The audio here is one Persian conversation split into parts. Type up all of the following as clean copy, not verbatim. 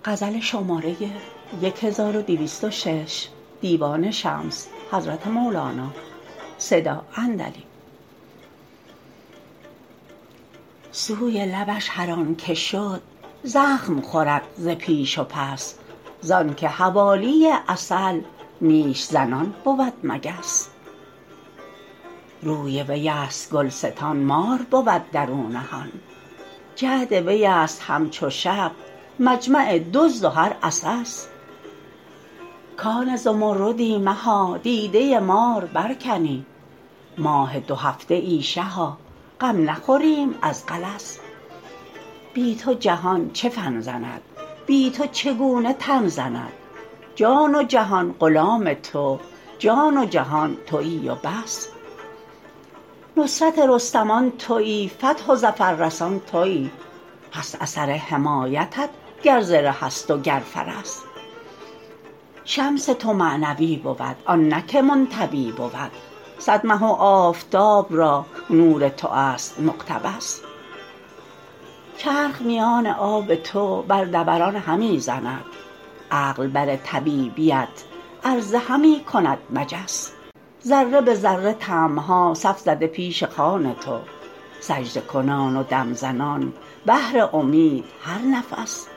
سوی لبش هر آن که شد زخم خورد ز پیش و پس زانک حوالی عسل نیش زنان بود مگس روی ویست گلستان مار بود در او نهان جعد ویست همچو شب مجمع دزد و هر عسس کان زمردی مها دیده مار برکنی ماه دو هفته ای شها غم نخوریم از غلس بی تو جهان چه فن زند بی تو چگونه تن زند جان و جهان غلام تو جان و جهان توی و بس نصرت رستمان توی فتح و ظفررسان توی هست اثر حمایتت گر زره ست و گر فرس شمس تو معنوی بود آن نه که منطوی بود صد مه و آفتاب را نور توست مقتبس چرخ میان آب تو بر دوران همی زند عقل بر طبیبیت عرضه همی کند مجس ذره به ذره طمع ها صف زده پیش خوان تو سجده کنان و دم زنان بهر امید هر نفس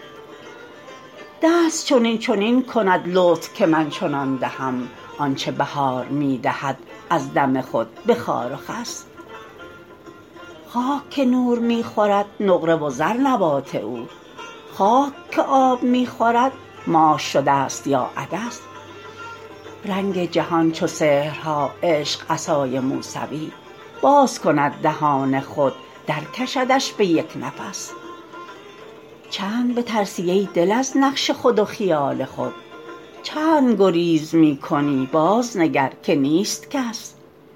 دست چنین چنین کند لطف که من چنان دهم آنچ بهار می دهد از دم خود به خار و خس خاک که نور می خورد نقره و زر نبات او خاک که آب می خورد ماش شدست یا عدس رنگ جهان چو سحرها عشق عصای موسوی باز کند دهان خود درکشدش به یک نفس چند بترسی ای دل از نقش خود و خیال خود چند گریز می کنی بازنگر که نیست کس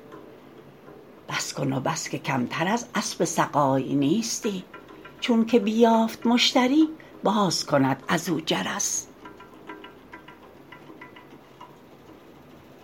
بس کن و بس که کمتر از اسپ سقای نیستی چونک بیافت مشتری باز کند از او جرس